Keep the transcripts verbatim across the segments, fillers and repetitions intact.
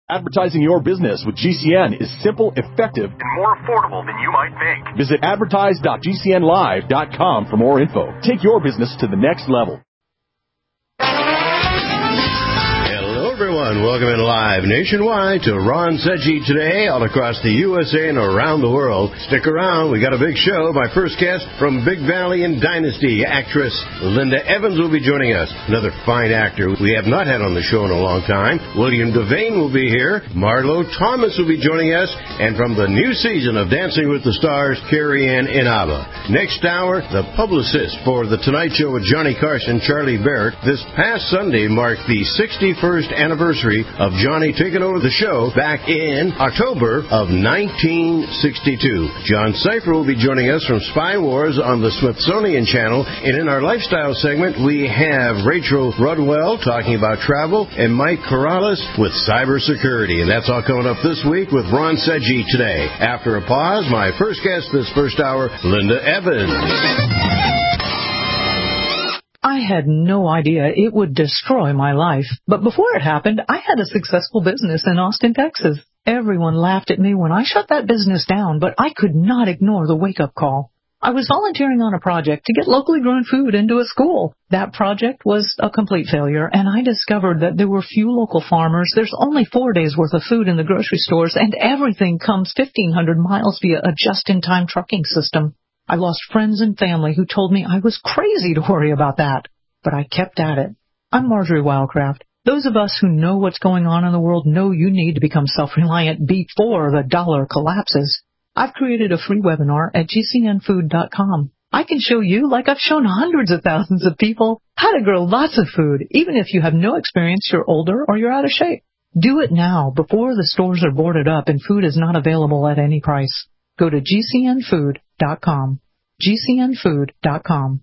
Advertising your business with G C N is simple, effective, and more affordable than you might think. Visit advertise dot g c n live dot com for more info. Take your business to the next level. Everyone, welcome in live nationwide to Ron Seggi Today, all across the U S A and around the world. Stick around, we got a big show. My first guest from Big Valley and Dynasty, actress Linda Evans will be joining us. Another fine actor we have not had on the show in a long time. William Devane will be here. Marlo Thomas will be joining us. And from the new season of Dancing with the Stars, Carrie Ann Inaba. Next hour, the publicist for The Tonight Show with Johnny Carson, Charlie Barrett. This past Sunday marked the sixty-first anniversary of Johnny taking over the show back in October of nineteen sixty-two. John Cipher will be joining us from Spy Wars on the Smithsonian Channel. And in our lifestyle segment, we have Rachel Rudwell talking about travel and Mike Corrales with cybersecurity. And that's all coming up this week with Ron Seggi Today. After a pause, my first guest this first hour, Linda Evans. I had no idea it would destroy my life. But before it happened, I had a successful business in Austin, Texas. Everyone laughed at me when I shut that business down, but I could not ignore the wake-up call. I was volunteering on a project to get locally grown food into a school. That project was a complete failure, and I discovered that there were few local farmers. There's only four days' worth of food in the grocery stores, and everything comes fifteen hundred miles via a just-in-time trucking system. I lost friends and family who told me I was crazy to worry about that. But I kept at it. I'm Marjorie Wildcraft. Those of us who know what's going on in the world know you need to become self-reliant before the dollar collapses. I've created a free webinar at g c n food dot com. I can show you, like I've shown hundreds of thousands of people, how to grow lots of food, even if you have no experience, you're older, or you're out of shape. Do it now, before the stores are boarded up and food is not available at any price. Go to g c n food dot com. g c n food dot com.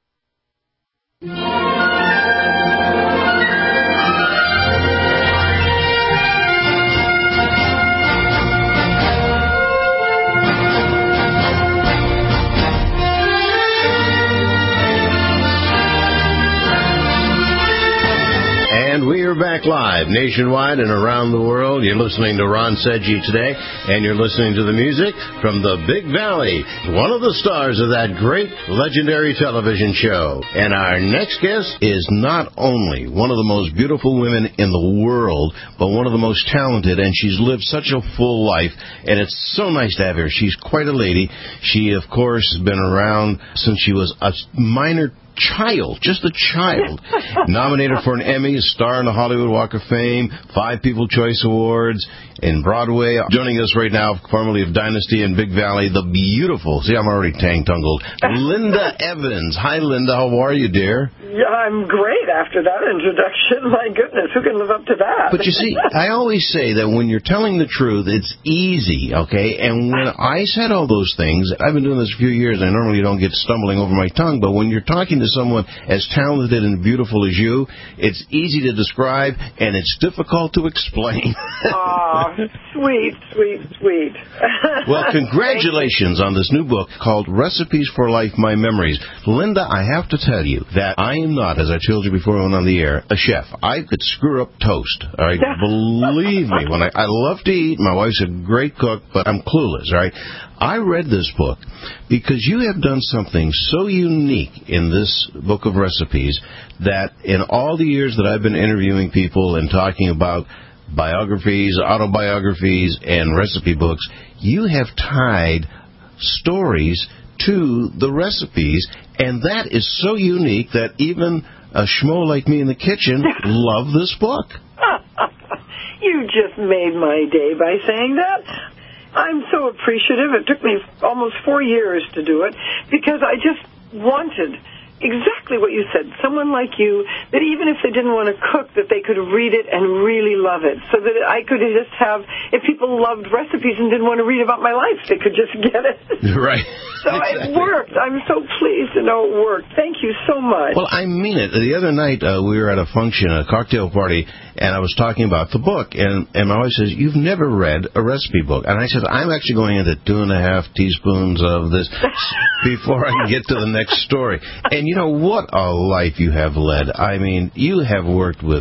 And we are back live nationwide and around the world. You're listening to Ron Seggi Today, and you're listening to the music from the Big Valley, one of the stars of that great legendary television show. And our next guest is not only one of the most beautiful women in the world, but one of the most talented, and she's lived such a full life, and it's so nice to have her. She's quite a lady. She, of course, has been around since she was a minor child, just a child, nominated for an Emmy, a star in the Hollywood Walk of Fame, five People's Choice Awards, in Broadway. Joining us right now, formerly of Dynasty and Big Valley, the beautiful, see, I'm already tang-tungled, Linda Evans. Hi, Linda. How are you, dear? Yeah, I'm great after that introduction. My goodness, who can live up to that? But you see, I always say that when you're telling the truth, it's easy, okay? And when I said all those things, I've been doing this a few years, and I normally don't get stumbling over my tongue, but when you're talking to someone as talented and beautiful as you, it's easy to describe, and it's difficult to explain. Aw, sweet, sweet, sweet. Well, congratulations on this new book called Recipes for Life, My Memories. Linda, I have to tell you that I am not, as I told you before I went on the air, a chef. I could screw up toast. All right? Believe me, when I, I love to eat. My wife's a great cook, but I'm clueless, all right? I read this book because you have done something so unique in this book of recipes that in all the years that I've been interviewing people and talking about biographies, autobiographies, and recipe books, you have tied stories to the recipes, and that is so unique that even a schmo like me in the kitchen love this book. You just made my day by saying that. I'm so appreciative. It took me almost four years to do it because I just wanted exactly what you said, someone like you, that even if they didn't want to cook, that they could read it and really love it, so that I could just have, if people loved recipes and didn't want to read about my life, they could just get it. Right. So exactly. It worked. I'm so pleased to know it worked. Thank you so much. Well, I mean it. The other night, uh, we were at a function, a cocktail party, and I was talking about the book, and, and my wife says, you've never read a recipe book. And I said, I'm actually going into two and a half teaspoons of this before I can get to the next story. And you know, what a life you have led. I mean, you have worked with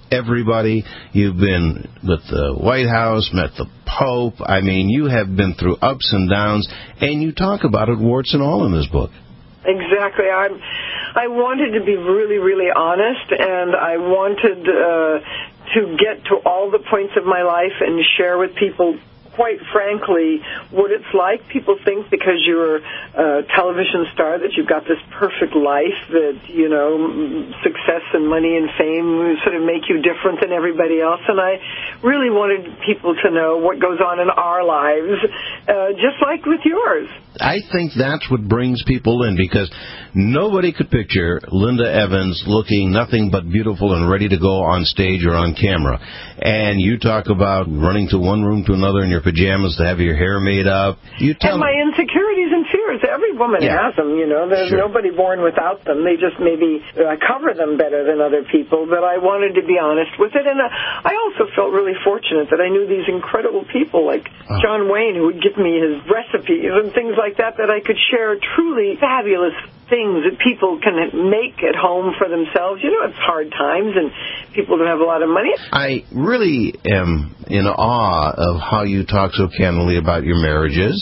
everybody. You've been with the White House, met the Pope. I mean, you have been through ups and downs, and you talk about it warts and all in this book. Exactly. I'm, I wanted to be really, really honest, and I wanted uh, to get to all the points of my life and share with people, quite frankly, what it's like. People think because you're a television star that you've got this perfect life, that, you know, success and money and fame sort of make you different than everybody else. And I really wanted people to know what goes on in our lives, uh, just like with yours. I think that's what brings people in, because nobody could picture Linda Evans looking nothing but beautiful and ready to go on stage or on camera. And you talk about running to one room to another in your pajamas to have your hair made up. You tell and my me. insecurities and fears. Every woman yeah. has them, you know. There's sure. nobody born without them. They just maybe uh, cover them better than other people. But I wanted to be honest with it. And uh, I also felt really fortunate that I knew these incredible people like oh. John Wayne, who would give me his recipes and things like that, that I could share truly fabulous things that people can make at home for themselves. You know, it's hard times and people don't have a lot of money. I really am in awe of how you talk so candidly about your marriages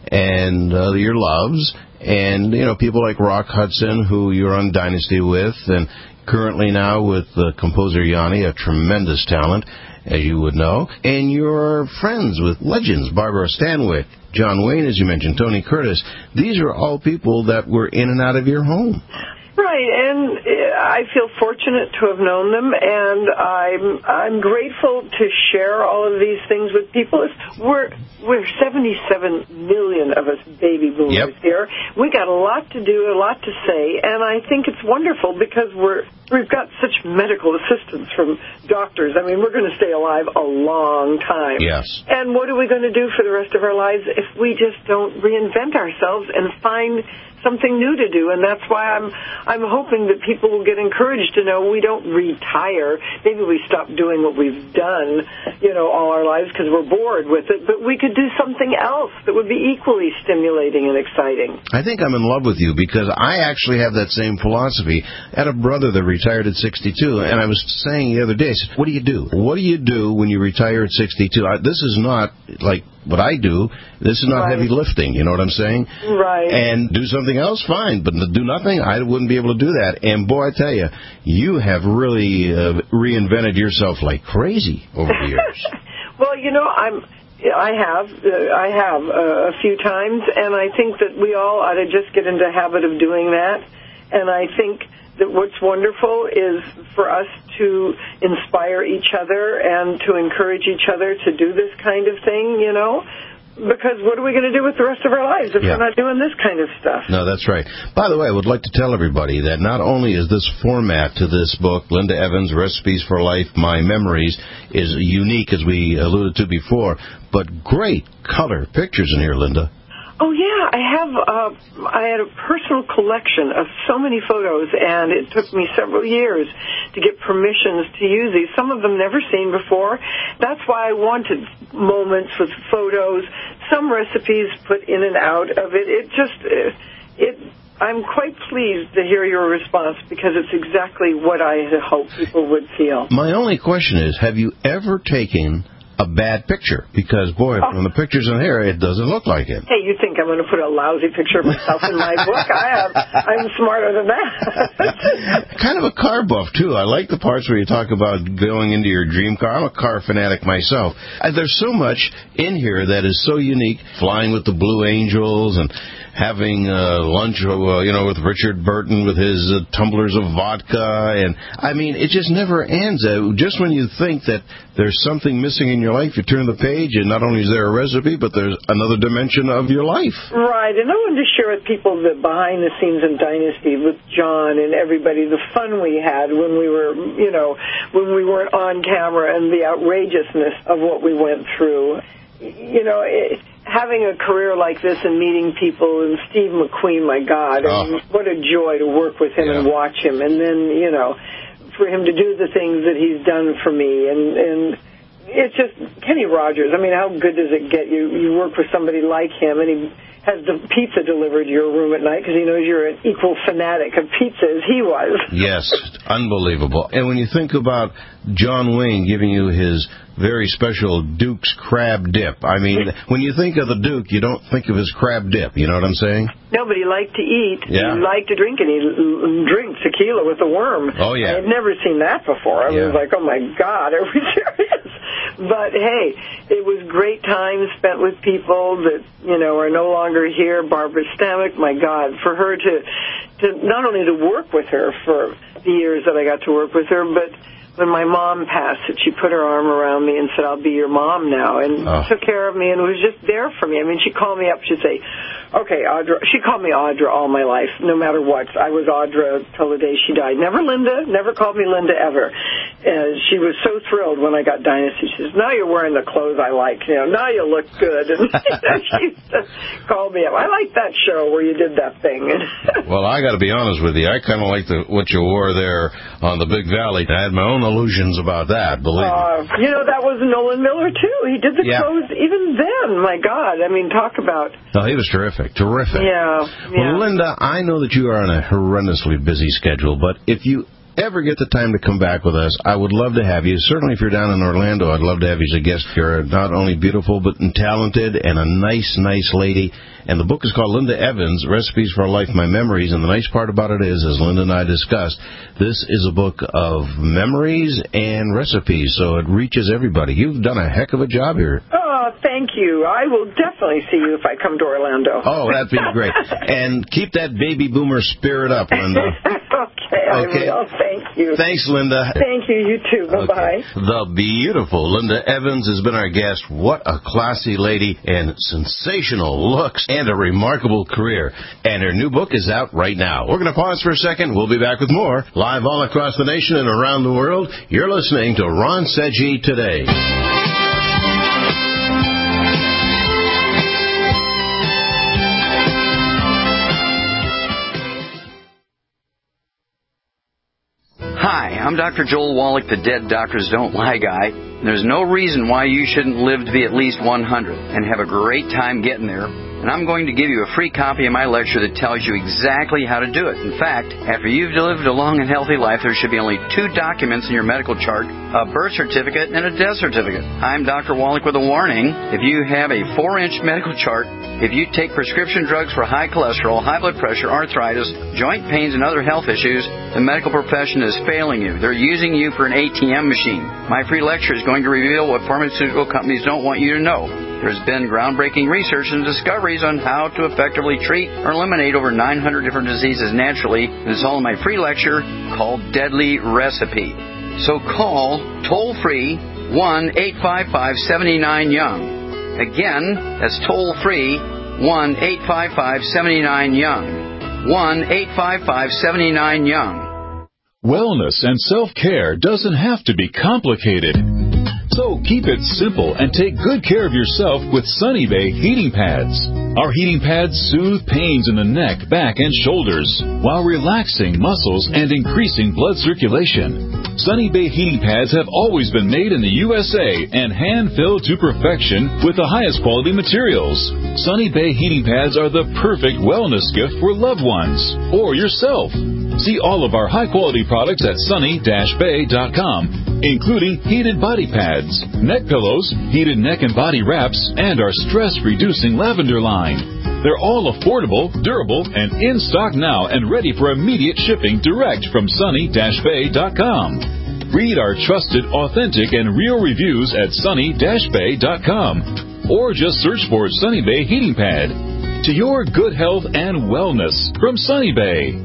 and uh, your loves, and, you know, people like Rock Hudson, who you're on Dynasty with, and currently now with uh, composer Yanni, a tremendous talent, as you would know, and you're friends with legends, Barbara Stanwyck, John Wayne, as you mentioned, Tony Curtis. These are all people that were in and out of your home. Right, and I feel fortunate to have known them, and I'm I'm grateful to share all of these things with people. We're we're seventy-seven million of us baby boomers yep. here. We got a lot to do, a lot to say, and I think it's wonderful because we're we've got such medical assistance from doctors. I mean, we're going to stay alive a long time. Yes. And what are we going to do for the rest of our lives if we just don't reinvent ourselves and find something new to do? And that's why I'm I'm hoping that people will get encouraged to know we don't retire. Maybe we stop doing what we've done, you know, all our lives because we're bored with it, but we could do something else that would be equally stimulating and exciting. I think I'm in love with you because I actually have that same philosophy. I had a brother that retired at sixty-two, and I was saying the other day, I said, what do you do? What do you do when you retire at sixty-two? I, this is not like what I do. This is not right. heavy lifting, you know what I'm saying? Right. And do something else, fine, but do nothing, I wouldn't be able to do that. And boy, I tell you, you have really uh, reinvented yourself like crazy over the years. Well, you know, I'm... I have. Uh, I have uh, a few times, and I think that we all ought to just get into the habit of doing that. And I think that what's wonderful is for us to inspire each other and to encourage each other to do this kind of thing, you know, because what are we going to do with the rest of our lives if yeah. we're not doing this kind of stuff? No, that's right. By the way, I would like to tell everybody that not only is this format to this book, Linda Evans, Recipes for Life, My Memories, is unique, as we alluded to before, but great color pictures in here, Linda. Oh, yeah, I have, uh, I had a personal collection of so many photos, and it took me several years to get permissions to use these, some of them never seen before. That's why I wanted moments with photos, some recipes put in and out of it. It just, it, it I'm quite pleased to hear your response because it's exactly what I had hoped people would feel. My only question is, have you ever taken a bad picture? Because, boy, oh. from the pictures in here, it doesn't look like it. Hey, you think I'm going to put a lousy picture of myself in my book? I am. I'm smarter than that. Kind of a car buff, too. I like the parts where you talk about going into your dream car. I'm a car fanatic myself. There's so much in here that is so unique. Flying with the Blue Angels and having uh, lunch, uh, you know, with Richard Burton with his uh, tumblers of vodka. And, I mean, it just never ends. Uh, just when you think that there's something missing in your life, you turn the page, and not only is there a recipe, but there's another dimension of your life. Right, and I wanted to share with people the behind the scenes in Dynasty with John and everybody, the fun we had when we were, you know, when we weren't on camera and the outrageousness of what we went through. You know, it, having a career like this and meeting people, and Steve McQueen, my God, and oh. what a joy to work with him yeah. and watch him. And then, you know, for him to do the things that he's done for me. And, and it's just Kenny Rogers. I mean, how good does it get? You, you work with somebody like him, and he has the pizza delivered to your room at night because he knows you're an equal fanatic of pizza as he was. Yes, unbelievable. And when you think about John Wayne giving you his very special Duke's crab dip, I mean, when you think of the Duke, you don't think of his crab dip. You know what I'm saying? No, but he liked to eat. Yeah. He liked to drink, and he l- drank tequila with a worm. Oh, yeah. I had never seen that before. I Yeah. was like, oh, my God, are we serious? But, hey, it was great time spent with people that, you know, are no longer here. Barbara Stamek, my God, for her to, to not only to work with her for the years that I got to work with her, but when my mom passed, that she put her arm around me and said, I'll be your mom now, and oh. took care of me and was just there for me. I mean, she'd call me up, she'd say, okay, Audra. She called me Audra all my life, no matter what. I was Audra till the day she died. Never Linda, never called me Linda ever. And she was so thrilled when I got Dynasty. She says, now you're wearing the clothes I like. You know, now you look good. And she used to call me up. I like that show where you did that thing. Well, I got to be honest with you. I kind of like the, what you wore there on the Big Valley. I had my own illusions about that, believe uh, me. You know, that was Nolan Miller, too. He did the Yeah. clothes even then. My God. I mean, talk about... No, he was terrific. Terrific. Yeah, yeah. Well, Linda, I know that you are on a horrendously busy schedule, but if you ever get the time to come back with us, I would love to have you. Certainly if you're down in Orlando, I'd love to have you as a guest. You're not only beautiful, but talented and a nice, nice lady. And the book is called Linda Evans, Recipes for a Life, My Memories. And the nice part about it is, as Linda and I discussed, this is a book of memories and recipes, so it reaches everybody. You've done a heck of a job here. Oh, thank you. I will definitely see you if I come to Orlando. Oh, that'd be great. And keep that baby boomer spirit up, Linda. Okay, I Okay. will. Thank you. Thanks, Linda. Thank you. You too. Bye-bye. Okay. The beautiful Linda Evans has been our guest. What a classy lady, and sensational looks, and a remarkable career. And her new book is out right now. We're going to pause for a second. We'll be back with more. Live all across the nation and around the world. You're listening to Ron Seggi Today. Hi, I'm Doctor Joel Wallach, the Dead Doctors Don't Lie guy. There's no reason why you shouldn't live to be at least one hundred and have a great time getting there. And I'm going to give you a free copy of my lecture that tells you exactly how to do it. In fact, after you've lived a long and healthy life, there should be only two documents in your medical chart, a birth certificate and a death certificate. I'm Doctor Wallach with a warning. If you have a four-inch medical chart, if you take prescription drugs for high cholesterol, high blood pressure, arthritis, joint pains, and other health issues, the medical profession is failing you. They're using you for an A T M machine. My free lecture is going to reveal what pharmaceutical companies don't want you to know. There's been groundbreaking research and discoveries on how to effectively treat or eliminate over nine hundred different diseases naturally. It's all in my free lecture called Deadly Recipe. So call toll-free one eight five five, seven nine, young. Again, that's toll-free one eight five five, seven nine, young. one eight five five, seven nine, young. Wellness and self-care doesn't have to be complicated. So keep it simple and take good care of yourself with Sunny Bay heating pads. Our heating pads soothe pains in the neck, back, and shoulders while relaxing muscles and increasing blood circulation. Sunny Bay heating pads have always been made in the U S A and hand-filled to perfection with the highest quality materials. Sunny Bay heating pads are the perfect wellness gift for loved ones or yourself. See all of our high-quality products at sunny dash bay dot com, including heated body pads, neck pillows, heated neck and body wraps, and our stress-reducing lavender line. They're all affordable, durable, and in stock now and ready for immediate shipping direct from sunny dash bay dot com. Read our trusted, authentic, and real reviews at sunny dash bay dot com, or just search for Sunny Bay Heating Pad. To your good health and wellness from Sunny Bay.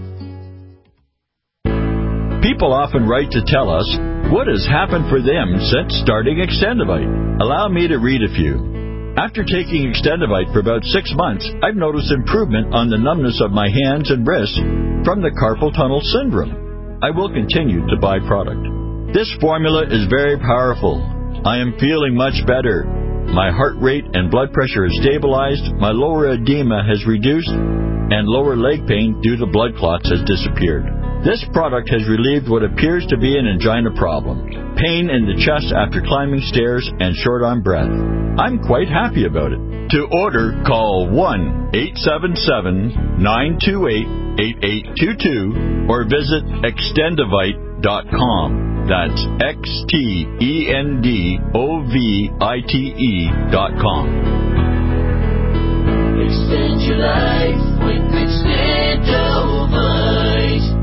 People often write to tell us what has happened for them since starting Extendivite. Allow me to read a few. After taking Extendivite for about six months, I've noticed improvement on the numbness of my hands and wrists from the carpal tunnel syndrome. I will continue to buy product. This formula is very powerful. I am feeling much better. My heart rate and blood pressure is stabilized, my lower edema has reduced, and lower leg pain due to blood clots has disappeared. This product has relieved what appears to be an angina problem, pain in the chest after climbing stairs, and short on breath. I'm quite happy about it. To order, call one eight seven seven, nine two eight, eight eight two two or visit extendovite dot com. That's X T E N D O V I T E dot com. Extend your life with Extendovite.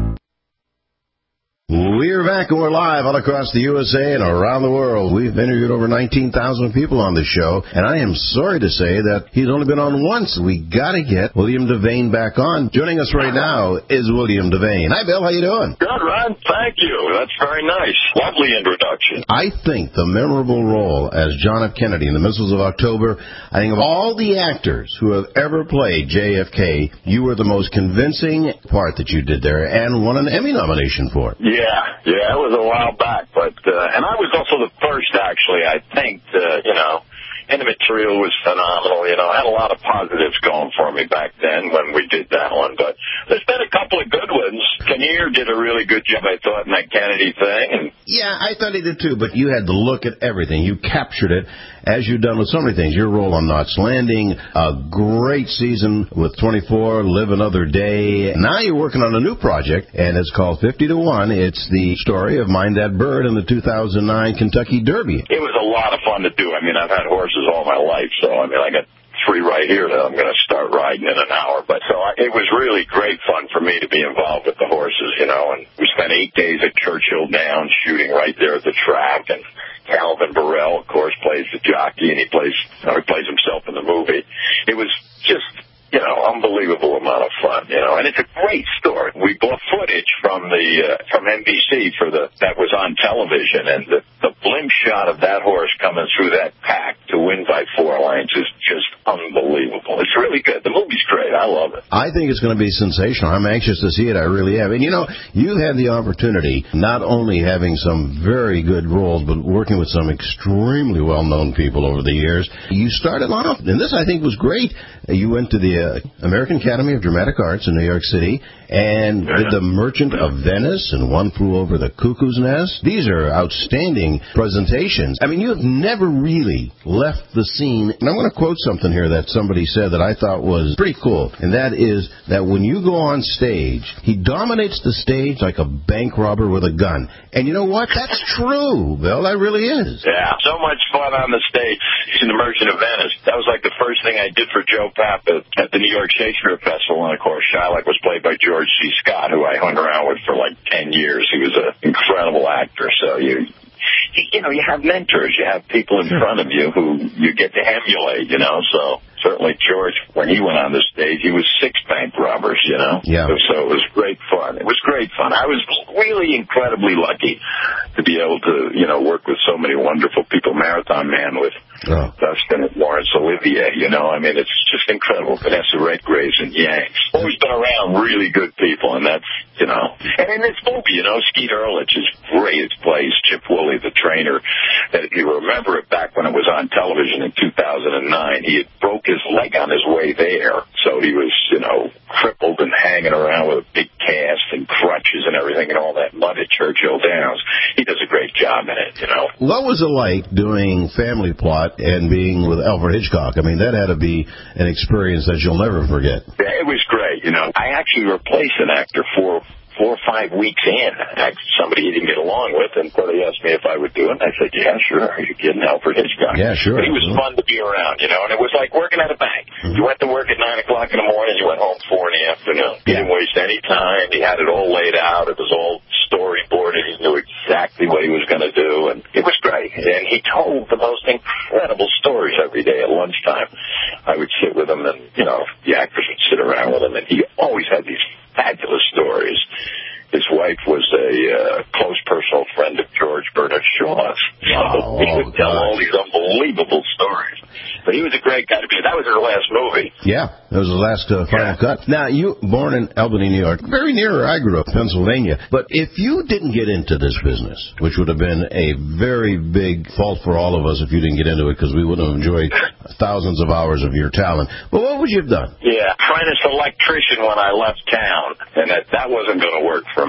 We're back and we're live all across the U S A and around the world. We've interviewed over nineteen thousand people on this show, and I am sorry to say that he's only been on once. We got to get William Devane back on. Joining us right now is William Devane. Hi, Bill. How you doing? Good, Ron. Thank you. That's very nice. Lovely introduction. I think the memorable role as John F. Kennedy in the Missiles of October, I think of all the actors who have ever played J F K, you were the most convincing part that you did there and won an Emmy nomination for it. Yeah. Yeah, yeah, it was a while back, but, uh, and I was also the first, actually, I think, uh, you know, and the material was phenomenal, you know, I had a lot of positives going for me back then when we did that one, but there's been a couple of good ones. Kinnear did a really good job, I thought, in that Kennedy thing. And yeah, I thought he did too, but you had to look at everything. You captured it, as you've done with so many things. Your role on Knots Landing, a great season with twenty-four, Live Another Day. Now you're working on a new project, and it's called fifty to one. It's the story of Mind That Bird in the two thousand nine Kentucky Derby. It was a lot of fun to do. I mean, I've had horses all my life, so, I mean, I got three right here that I'm going to start riding in an hour. But so I, it was really great fun for me to be involved with the horses, you know, and we spent eight days at Churchill Downs shooting right there at the track, and Calvin Burrell, of course, plays the jockey, and he plays, you know, he plays himself in the movie. It was just, you know, unbelievable amount of fun, you know, and it's a great story. We bought footage from the, uh, from N B C for the, that was on television, and the, the blimp shot of that horse coming through that pack to win by four lengths is just unbelievable. It's really good. The movie's great. I love it. I think it's going to be sensational. I'm anxious to see it. I really am. And, you know, you had the opportunity, not only having some very good roles, but working with some extremely well-known people over the years. You started off, and this I think was great. You went to the uh, American Academy of Dramatic Arts in New York City and yeah. did The Merchant of Venice and One Flew Over the Cuckoo's Nest. These are outstanding presentations. I mean, you have never really left the scene. And I'm going to quote something here that somebody said that I thought was pretty cool, and that is that when you go on stage, he dominates the stage like a bank robber with a gun. And you know what? That's true, Bill. That really is. Yeah, so much fun on the stage in The Merchant of Venice. That was like the first thing I did for Joe Papp at, at the New York Shakespeare Festival, and of course, Shylock was played by George C. Scott, who I hung around with for like ten years. He was an incredible actor, so you... You know, you have mentors, you have people in front of you who you get to emulate, you know, so certainly George, when he went on the stage, he was six bank robbers, you know. Yeah. So, so it was great fun. It was great fun. I was really incredibly lucky to be able to, you know, work with so many wonderful people. Marathon Man with oh. Dustin and Laurence Olivier, you know. I mean, it's just incredible. Vanessa Redgraves and Yanks. Always been around really good people, and that's, you know. And in this movie, you know, Skeet Ulrich is great. It plays Chip Woolley, the trainer. That if you remember it back when it was on television in two thousand nine, he had broke his leg on his way there. So he was, you know, crippled and hanging around with a big cast and crutches and everything and all that mud at Churchill Downs. He does a great job in it, you know. What was it like doing Family Plot and being with Alfred Hitchcock? I mean, that had to be an experience that you'll never forget. Yeah, it was great, you know. I actually replaced an actor for four or five weeks in. Somebody he didn't get along with, and so they asked me if I would do it. And I said, yeah, sure. Are you kidding? Alfred Hitchcock. Yeah, sure. But he was fun to be around, you know, and it was like working at a bank. Mm-hmm. You went to work at nine o'clock in the morning, you went home four in the afternoon. He yeah. didn't waste any time. He had it all laid out. It was all storyboarded. He knew exactly what he was going to do, and it was great. And he told the most incredible stories every day at lunchtime. I would sit with him, and, you know, the actors would sit around with him, and he always had these fabulous stories. His wife was a uh, close personal friend of George Bernard Shaw's. Oh, he would tell all these unbelievable stories. But he was a great guy to be. That was her last movie. Yeah, that was the last uh, Final yeah. Cut. Now, you born in Albany, New York, very near where I grew up, Pennsylvania. But if you didn't get into this business, which would have been a very big fault for all of us if you didn't get into it, because we wouldn't have enjoyed thousands of hours of your talent. But what would you have done? Yeah, apprentice electrician when I left town, and that, that wasn't going to work for me.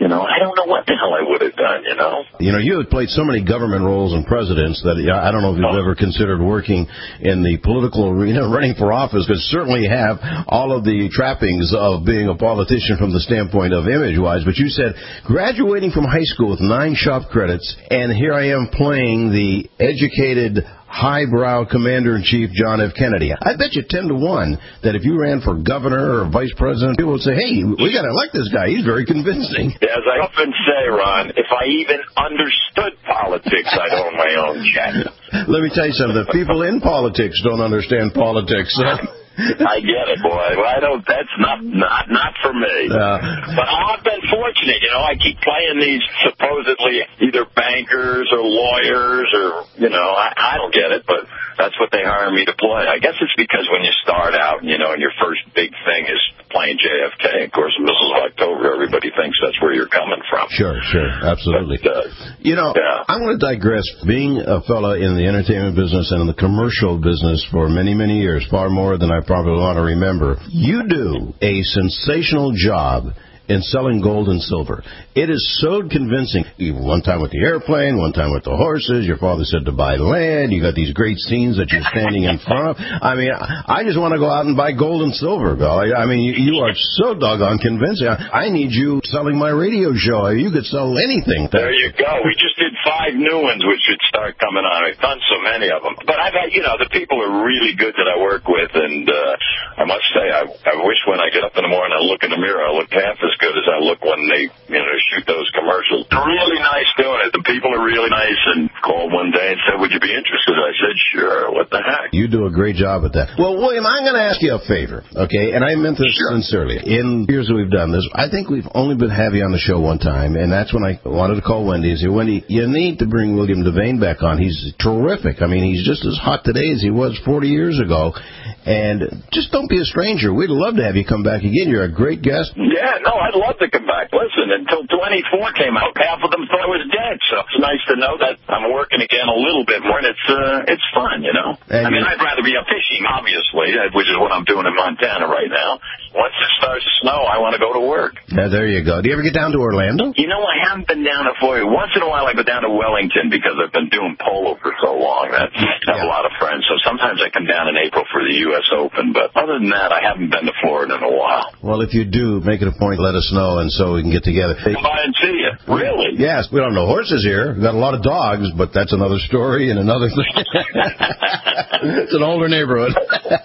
you know, I don't know what the hell I would have done, you know. You know, you have played so many government roles and presidents that I don't know if you've oh. ever considered working in the political arena, running for office, because certainly you have all of the trappings of being a politician from the standpoint of image-wise. But you said graduating from high school with nine shop credits, and here I am playing the educated, highbrow Commander-in-Chief John F. Kennedy. I bet you ten to one that if you ran for governor or vice president, people would say, hey, we got to elect this guy. He's very convincing. As I often say, Ron, if I even understood politics, I'd own my own jet. Let me tell you something. The people in politics don't understand politics. I get it, boy. Well, I don't. That's not not not for me. Uh, but I've been fortunate, you know. I keep playing these supposedly either bankers or lawyers, or you know, I, I don't get it, but that's what they hire me to play. I guess it's because when you start out, you know, and your first big thing is playing J F K. Of course, Missus October, everybody thinks that's where you're coming from. Sure, sure, absolutely. But, uh, you know, yeah. I want to digress. Being a fella in the entertainment business and in the commercial business for many, many years, far more than I probably want to remember, you do a sensational job in selling gold and silver. It is so convincing. One time with the airplane, one time with the horses. Your father said to buy land. You got these great scenes that you're standing in front of. I mean, I just want to go out and buy gold and silver, Bill. I, I mean, you, you are so doggone convincing. I, I need you selling my radio show. You could sell anything. There you go. We just did five new ones, which should start coming on. I've done so many of them. But I've had, you know, the people are really good that I work with, and uh, I must say, I, I wish when I get up in the morning and I look in the mirror, I look half as good as I look when they, you know, shoot those commercials. They're really nice doing it. The people are really nice, and called one day and said, would you be interested? I said, sure. What the heck? You do a great job at that. Well, William, I'm going to ask you a favor, okay? And I meant this sure. sincerely. In years that we've done this, I think we've only been having you on the show one time, and that's when I wanted to call Wendy and say, Wendy, you need to bring William Devane back on. He's terrific. I mean, he's just as hot today as he was forty years ago. And just don't be a stranger. We'd love to have you come back again. You're a great guest. Yeah, no, I'd love to come back. Listen, until twenty-four came out, half of them thought I was dead. So it's nice to know that I'm working again a little bit more, and it's uh, it's fun, you know. And I mean, I'd rather be up fishing, obviously, which is what I'm doing in Montana right now. Once it starts to snow, I want to go to work. Yeah, there you go. Do you ever get down to Orlando? You know, I haven't been down to Florida. Once in a while, I go down to Wellington because I've been doing polo for so long. That I have yeah. a lot of friends. So sometimes I come down in April for the U S Open, but other than that, I haven't been to Florida in a while. Well, if you do, make it a point, let us know, and so we can get together. Come by and see you. Really? Yes, we don't have no horses here. We've got a lot of dogs, but that's another story and another thing. It's an older neighborhood.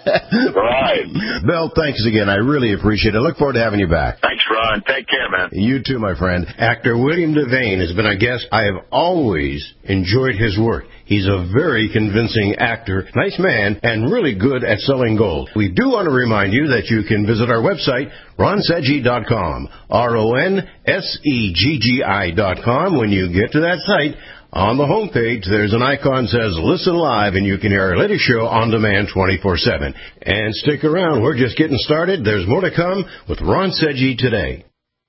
Right. Bill, thanks again. I really appreciate it. I look forward to having you back. Thanks, Ron. Take care, man. You too, my friend. Actor William Devane has been a guest. I have always enjoyed his work. He's a very convincing actor, nice man, and really good at selling gold. We do want to remind you that you can visit our website, ron seggi dot com, R O N S E G G I dot com. When you get to that site, on the homepage, there's an icon that says Listen Live, and you can hear our latest show on demand twenty-four seven. And stick around. We're just getting started. There's more to come with Ron Seggi today.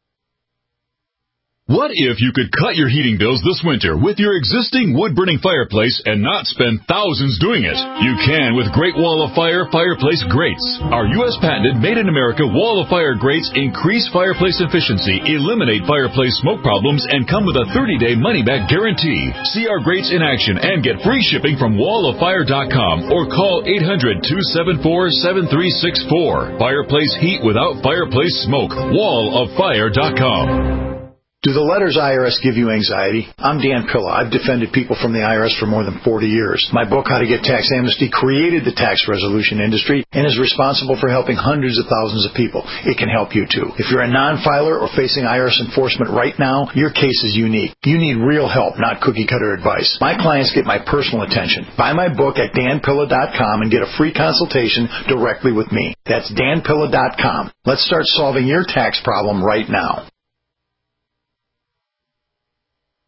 What if you could cut your heating bills this winter with your existing wood-burning fireplace and not spend thousands doing it? You can with Great Wall of Fire Fireplace Grates. Our U S patented made-in-America Wall of Fire grates increase fireplace efficiency, eliminate fireplace smoke problems, and come with a thirty-day money-back guarantee. See our grates in action and get free shipping from wall of fire dot com or call eight hundred, two seven four, seven three six four. Fireplace heat without fireplace smoke. wall of fire dot com. Do the letters I R S give you anxiety? I'm Dan Pilla. I've defended people from the I R S for more than forty years. My book, How to Get Tax Amnesty, created the tax resolution industry and is responsible for helping hundreds of thousands of people. It can help you, too. If you're a non-filer or facing I R S enforcement right now, your case is unique. You need real help, not cookie-cutter advice. My clients get my personal attention. Buy my book at dan pilla dot com and get a free consultation directly with me. That's dan pilla dot com. Let's start solving your tax problem right now.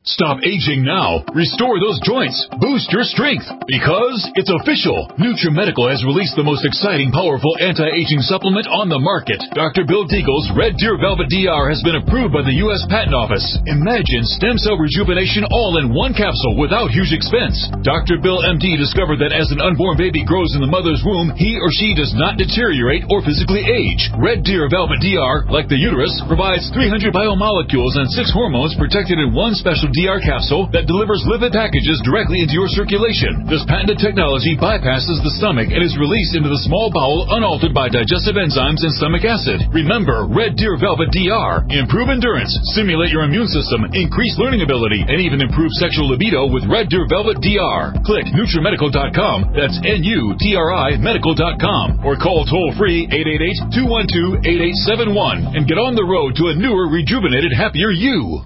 Stop aging now. Restore those joints. Boost your strength. Because it's official. NutriMedical has released the most exciting, powerful anti-aging supplement on the market. Doctor Bill Deagle's Red Deer Velvet D R has been approved by the U S Patent Office. Imagine stem cell rejuvenation all in one capsule without huge expense. Doctor Bill M D discovered that as an unborn baby grows in the mother's womb, he or she does not deteriorate or physically age. Red Deer Velvet D R, like the uterus, provides three hundred biomolecules and six hormones protected in one special D R capsule that delivers lipid packages directly into your circulation. This patented technology bypasses the stomach and is released into the small bowel unaltered by digestive enzymes and stomach acid. Remember, Red Deer Velvet D R. Improve endurance, stimulate your immune system, increase learning ability, and even improve sexual libido with Red Deer Velvet D R. Click NutriMedical dot com, that's N U T R I medical dot com, or call toll-free eight eight eight, two one two, eight eight seven one and get on the road to a newer, rejuvenated, happier you.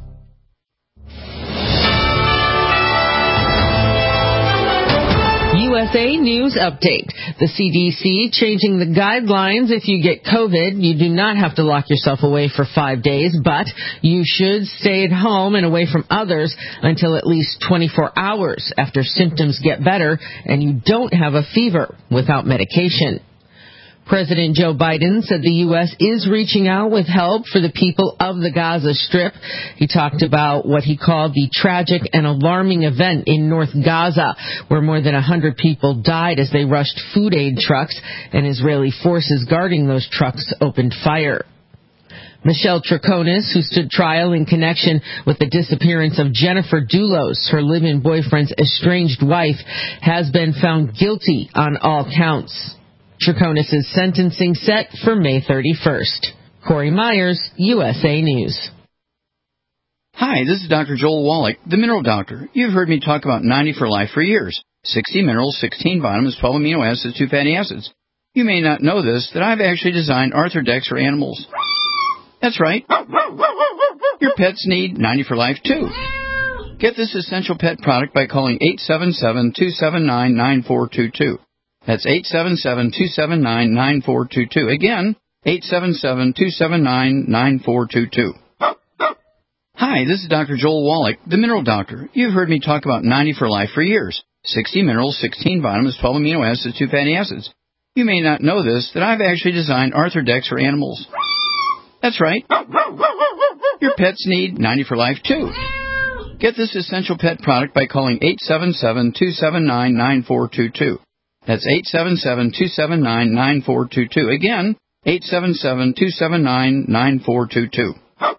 U S A News Update. The C D C changing the guidelines. If you get COVID, you do not have to lock yourself away for five days, but you should stay at home and away from others until at least twenty-four hours after symptoms get better and you don't have a fever without medication. President Joe Biden said the U S is reaching out with help for the people of the Gaza Strip. He talked about what he called the tragic and alarming event in North Gaza, where more than one hundred people died as they rushed food aid trucks, and Israeli forces guarding those trucks opened fire. Michelle Troconis, who stood trial in connection with the disappearance of Jennifer Dulos, her live-in boyfriend's estranged wife, has been found guilty on all counts. Troconis' sentencing set for May thirty-first. Corey Myers, U S A News. Hi, this is Doctor Joel Wallach, the Mineral Doctor. You've heard me talk about ninety for Life for years. sixty minerals, sixteen vitamins, twelve amino acids, two fatty acids. You may not know this, that I've actually designed Arthrodex for animals. That's right. Your pets need ninety for Life, too. Get this essential pet product by calling eight seven seven, two seven nine, nine four two two. That's eight seven seven, two seven nine, nine four two two. Again, eight seven seven, two seven nine, nine four two two. Hi, this is Doctor Joel Wallach, the Mineral Doctor. You've heard me talk about ninety for Life for years. sixty minerals, sixteen vitamins, twelve amino acids, two fatty acids. You may not know this, that I've actually designed Arthrodex for animals. That's right. Your pets need ninety for Life, too. Get this essential pet product by calling eight seven seven, two seven nine, nine four two two. That's eight seven seven, two seven nine, nine four two two. Again, eight seven seven, two seven nine, nine four two two.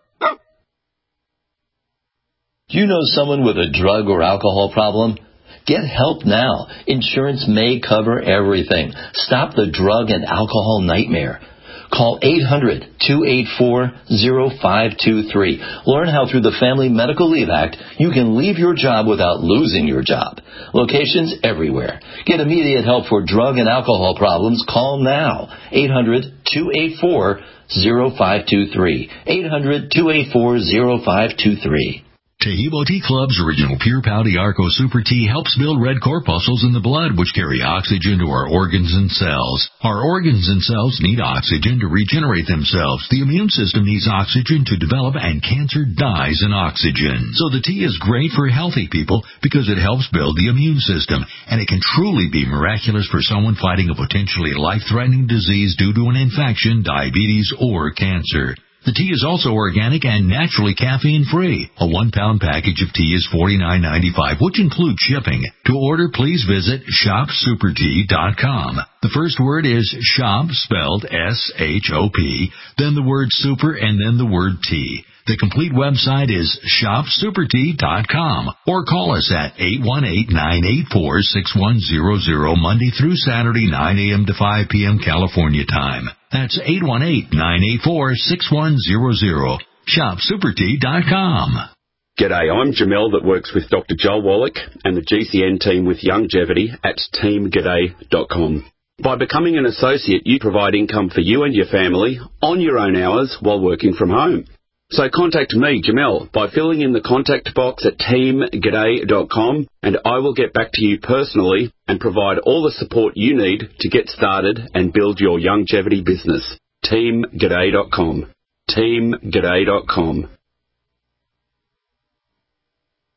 Do you know someone with a drug or alcohol problem? Get help now. Insurance may cover everything. Stop the drug and alcohol nightmare. Call eight hundred, two eight four, zero five two three. Learn how through the Family Medical Leave Act you can leave your job without losing your job. Locations everywhere. Get immediate help for drug and alcohol problems. Call now. eight hundred, two eight four, zero five two three. eight hundred, two eight four, zero five two three. Tahibo Tea Club's original Pure Pau D'Arco Super Tea helps build red corpuscles in the blood, which carry oxygen to our organs and cells. Our organs and cells need oxygen to regenerate themselves. The immune system needs oxygen to develop, and cancer dies in oxygen. So the tea is great for healthy people because it helps build the immune system, and it can truly be miraculous for someone fighting a potentially life-threatening disease due to an infection, diabetes, or cancer. The tea is also organic and naturally caffeine-free. A one-pound package of tea is forty-nine ninety-five, which includes shipping. To order, please visit shop super tea dot com. The first word is shop, spelled S H O P, then the word super, and then the word tea. The complete website is shop super tea dot com, or call us at eight one eight, nine eight four, six one zero zero Monday through Saturday, nine a.m. to five p.m. California time. That's eight one eight, nine eight four, six one zero zero. shop super tea dot com. G'day, I'm Jamel that works with Doctor Joel Wallach and the G C N team with Longevity at team g'day dot com. By becoming an associate, you provide income for you and your family on your own hours while working from home. So contact me, Jamel, by filling in the contact box at team g'day dot com, and I will get back to you personally and provide all the support you need to get started and build your longevity business. team g'day dot com. team g'day dot com.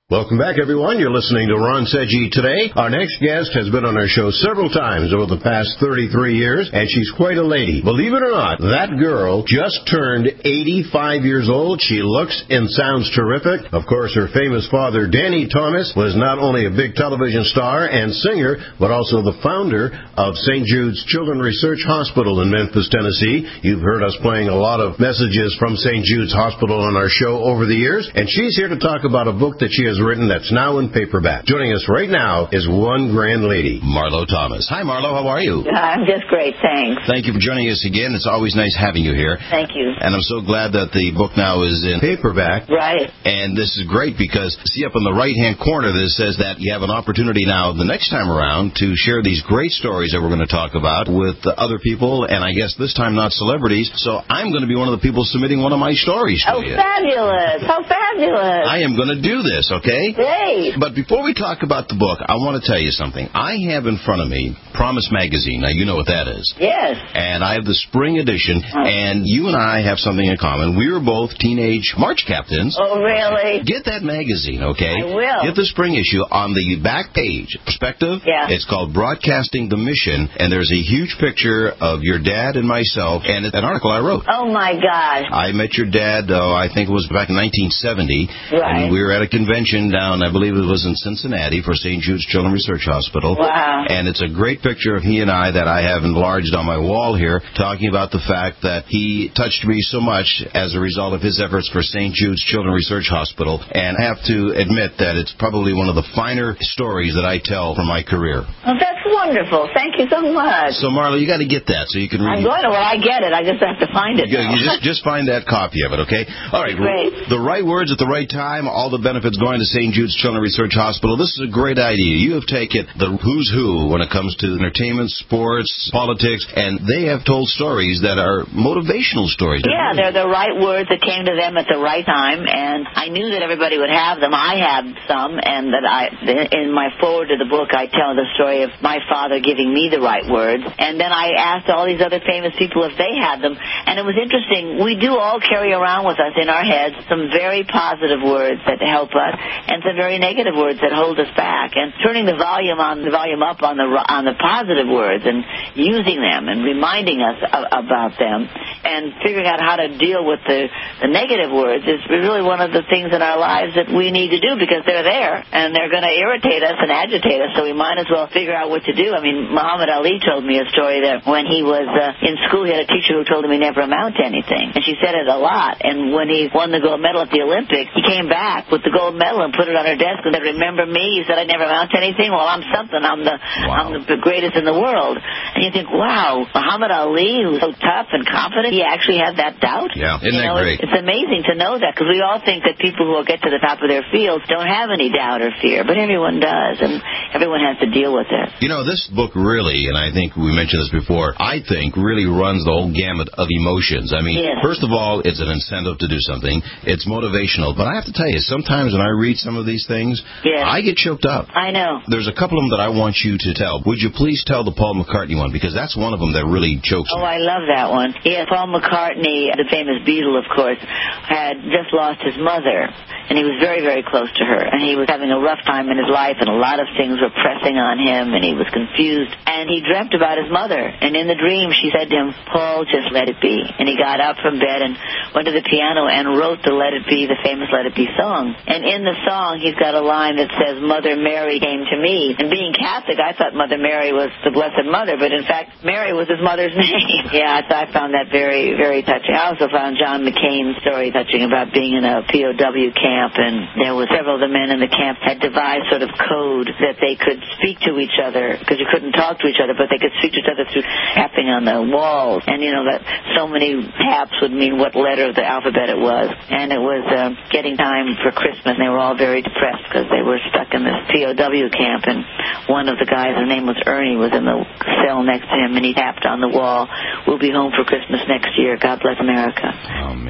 Welcome back, everyone. You're listening to Ron Seggi Today. Our next guest has been on our show several times over the past thirty-three years, and she's quite a lady. Believe it or not, that girl just turned eighty-five years old. She looks and sounds terrific. Of course, her famous father, Danny Thomas, was not only a big television star and singer, but also the founder of Saint Jude's Children's Research Hospital in Memphis, Tennessee. You've heard us playing a lot of messages from Saint Jude's Hospital on our show over the years, and she's here to talk about a book that she has written that's now in paperback. Joining us right now is one grand lady, Marlo Thomas. Hi, Marlo. How are you? I'm just great, thanks. Thank you for joining us again. It's always nice having you here. Thank you. And I'm so glad that the book now is in paperback. Right. And this is great because, see up in the right-hand corner, this says that you have an opportunity now the next time around to share these great stories that we're going to talk about with other people, and I guess this time not celebrities. So I'm going to be one of the people submitting one of my stories to oh, you. Oh, fabulous. How fabulous. I am going to do this, okay? Great. But before we talk about the book, I want to tell you something. I have in front of me Promise Magazine. Now, you know what that is. Yes. And I have the spring edition, oh. and you and I have something in common. We were both teenage March captains. Oh, really? Get that magazine, okay? I will. Get the spring issue. On the back page, perspective, yeah. It's called Broadcasting the Mission, and there's a huge picture of your dad and myself, and an article I wrote. Oh, my gosh. I met your dad, oh, I think it was back in nineteen seventy, right. and we were at a convention down, I believe it was in Cincinnati, for Saint Jude's Children's Research Hospital. Wow. And it's a great picture of he and I that I have enlarged on my wall here, talking about the fact that he touched me so much as a result of his efforts for Saint Jude's Children's Research Hospital. And I have to admit that it's probably one of the finer stories that I tell from my career. Oh, that's wonderful. Thank you so much. So, Marla, you got to get that so you can read I'm going to. Well, I get it. I just have to find it. You, you just, just find that copy of it, okay? All right. Great. The right words at the right time, all the benefits going to Saint Jude's Children's Research Hospital. This is a great idea. You have taken the who's who when it comes to entertainment, sports, politics, and they have told stories that are motivational stories. Yeah, they're the right words that came to them at the right time, and I knew that everybody would have them. I have some, and that I, in my foreword to the book, I tell the story of my father giving me the right words, and then I asked all these other famous people if they had them, and it was interesting. We do all carry around with us in our heads some very positive words that help us, and some very negative words that hold us back, and turning the volume on the volume up on the on the positive words and using them and reminding us of, about them and figuring out how to deal with the, the negative words is really one of the things in our lives that we need to do, because they're there and they're going to irritate us and agitate us, so we might as well figure out what to do. I mean, Muhammad Ali told me a story that when he was uh, in school, he had a teacher who told him he never amount to anything, and she said it a lot, and when he won the gold medal at the Olympics, he came back with the gold medal and put it on her desk and said, "Remember me? You said I never amount to anything? Well, I'm something. I'm the wow. I'm the greatest in the world." And you think, wow, Muhammad Ali, who's so tough and confident, he actually had that doubt? Yeah, isn't you that know, great? It's, it's amazing to know that, because we all think that people who get to the top of their fields don't have any doubt or fear, but everyone does, and everyone has to deal with it. You know, this book really, and I think we mentioned this before, I think really runs the whole gamut of emotions. I mean, yes. First of all, it's an incentive to do something. It's motivational, but I have to tell you, sometimes when I read some of these things, yes. I get choked up. I know. There's a couple of them that I want you to tell. Would you please tell the Paul McCartney one, because that's one of them that really chokes oh, me. Oh, I love that one. Yeah, Paul McCartney, the famous Beatle, of course, had just lost his mother, and he was very, very close to her, and he was having a rough time in his life, and a lot of things were pressing on him, and he was confused, and he dreamt about his mother, and in the dream she said to him, "Paul, just let it be." And he got up from bed and went to the piano and wrote the Let It Be, the famous Let It Be song. And in the song, he's got a line that says, "Mother Mary came to me." And being Catholic, I thought Mother Mary was the Blessed Mother, but in fact, Mary was his mother's name. Yeah, so I found that very, very touching. I also found John McCain's story touching about being in a P O W camp, and there were several of the men in the camp had devised sort of code that they could speak to each other, because you couldn't talk to each other, but they could speak to each other through tapping on the walls. And, you know, that so many taps would mean what letter of the alphabet it was. And it was uh, getting time for Christmas, and they were all very depressed because they were stuck in this P O W camp. And one of the guys, his name was Ernie, was in the cell next to him, and he tapped on the wall, "We'll be home for Christmas next year. God bless America." Oh, man.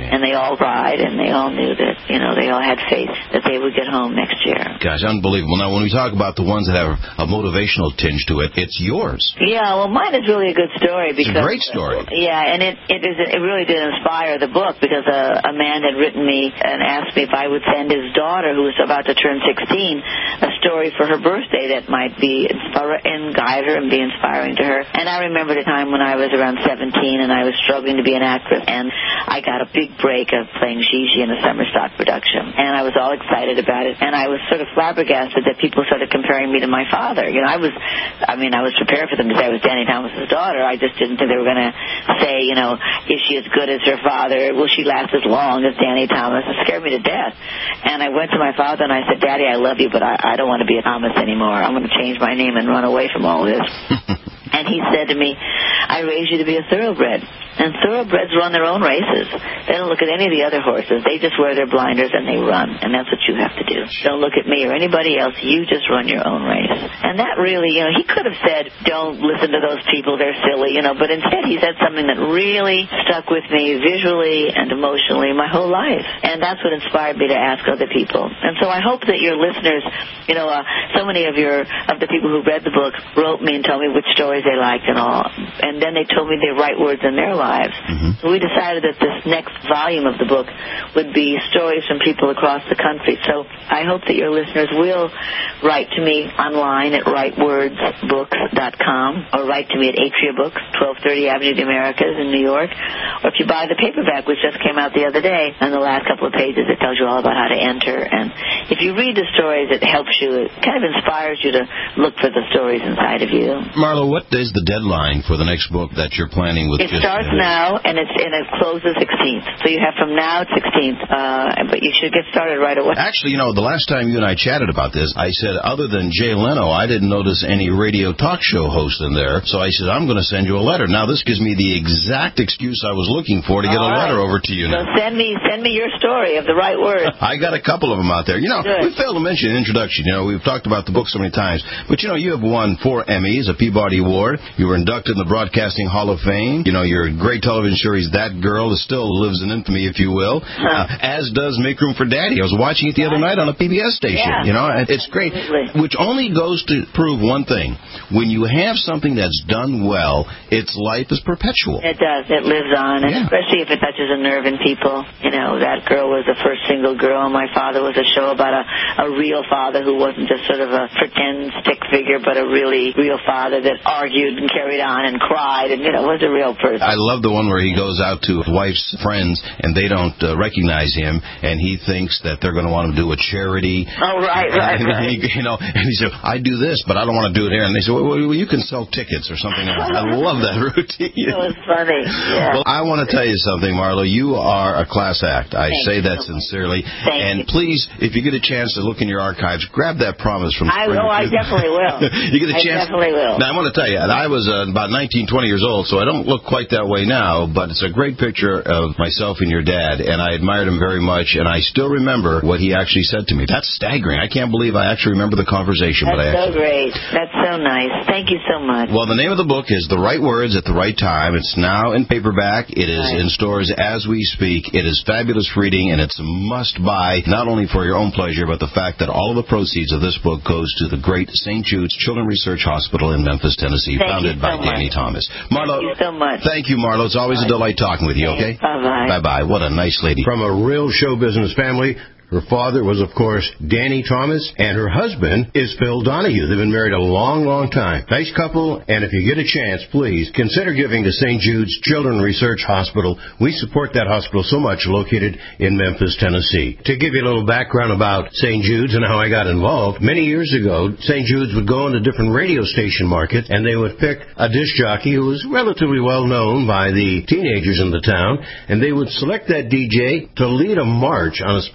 And they all cried, and they all knew that, you know, they all had faith that they would get home next year. Gosh, unbelievable. Now, when we talk about the ones that have a motivational tinge to it, it's yours. Yeah, well, mine is really a good story. Because, it's a great story. Uh, yeah, and it it, is, it really did inspire the book because a, a man had written me and asked me if I would send his daughter, who was about to turn sixteen, a story for her birthday that might be inspire, and guide her and be inspiring to her. And I remembered a time when I was around seventeen and I was struggling to be an actress, and I got a big break of playing Gigi in a summer stock production. And I was all excited about it, and I was sort of flabbergasted that people started comparing me to my father. You know, I was, I mean, I was prepared for them to say I was Danny Thomas's daughter. I just didn't think they were going to say, you know, is she as good as her father? Will she last as long as Danny Thomas? It scared me to death. And I went to my father and I said, Daddy, I love you, but I, I don't want to be a Thomas anymore. I'm going to change my name and run away from all this. And he said to me, I raised you to be a thoroughbred. And thoroughbreds run their own races. They don't look at any of the other horses. They just wear their blinders and they run. And that's what you have to do. Don't look at me or anybody else. You just run your own race. And that really, you know, he could have said, don't listen to those people. They're silly, you know. But instead he said something that really stuck with me visually and emotionally my whole life. And that's what inspired me to ask other people. And so I hope that your listeners, you know, uh, so many of your of the people who read the book wrote me and told me which stories they liked and all. And then they told me the right words in their lives. Mm-hmm. So we decided that this next volume of the book would be stories from people across the country. So I hope that your listeners will write to me online at right words books dot com or write to me at Atria Books, twelve thirty Avenue of the Americas in New York. Or if you buy the paperback, which just came out the other day, on the last couple of pages, it tells you all about how to enter. And if you read the stories, it helps you. It kind of inspires you to look for the stories inside of you. Marlo, what is the deadline for the next book that you're planning with? It just starts now, and it's and it closes sixteenth. So you have from now to sixteenth, uh, but you should get started right away. Actually, you know, the last time you and I chatted about this, I said, other than Jay Leno, I didn't notice any radio talk show host in there. So I said, I'm going to send you a letter. Now, this gives me the exact excuse I was looking for to get All a letter right. over to you so now. send me send me your story of the right word. I got a couple of them out there. You know, Good. we failed to mention in introduction. You know, we've talked about the book so many times. But, you know, you have won four Emmys, a Peabody Award. You were inducted in the Broadcasting Hall of Fame. You know, you're a great television series, That Girl, is still lives in infamy, if you will, uh, as does Make Room for Daddy. I was watching it the other night on a P B S station. Yeah, you know, and it's great, absolutely. Which only goes to prove one thing. When you have something that's done well, its life is perpetual. It does. It lives on, and yeah. especially if it touches a nerve in people. You know, That Girl was the first single girl, and My Father was a show about a, a real father who wasn't just sort of a pretend stick figure, but a really real father that argued and carried on and cried and, you know, was a real person. I love the one where he goes out to his wife's friends and they don't uh, recognize him, and he thinks that they're going to want him to do a charity. Oh, right, right, and, right. He, you know, and he said, I do this, but I don't want to do it here. And they said, well, well you can sell tickets or something. I love that routine. It was funny, yeah. Well, I want to tell you something, Marlo. You are a class act. I Thank say that so sincerely. Thank and you. please, if you get a chance to look in your archives, grab that promise from I will. I definitely will. You get a I chance. definitely will. Now, I want to tell you, I was uh, about nineteen, twenty years old, so I don't look quite that way now, but it's a great picture of myself and your dad, and I admired him very much, and I still remember what he actually said to me. That's staggering. I can't believe I actually remember the conversation. That's but I so actually... great. That's so nice. Thank you so much. Well, the name of the book is The Right Words at the Right Time. It's now in paperback. It is right. in stores as we speak. It is fabulous reading, and it's a must-buy, not only for your own pleasure, but the fact that all of the proceeds of this book goes to the great Saint Jude's Children's Research Hospital in Memphis, Tennessee, Thank founded so by much. Danny Thomas. Marlo, thank you so much. Thank you, Marlo. It's always a delight talking with you, okay? Bye-bye. Bye-bye. What a nice lady. From a real show business family. Her father was, of course, Danny Thomas, and her husband is Phil Donahue. They've been married a long, long time. Nice couple, and if you get a chance, please consider giving to Saint Jude's Children's Research Hospital. We support that hospital so much, located in Memphis, Tennessee. To give you a little background about Saint Jude's and how I got involved, many years ago, Saint Jude's would go into different radio station markets, and they would pick a disc jockey who was relatively well known by the teenagers in the town, and they would select that D J to lead a march on a specific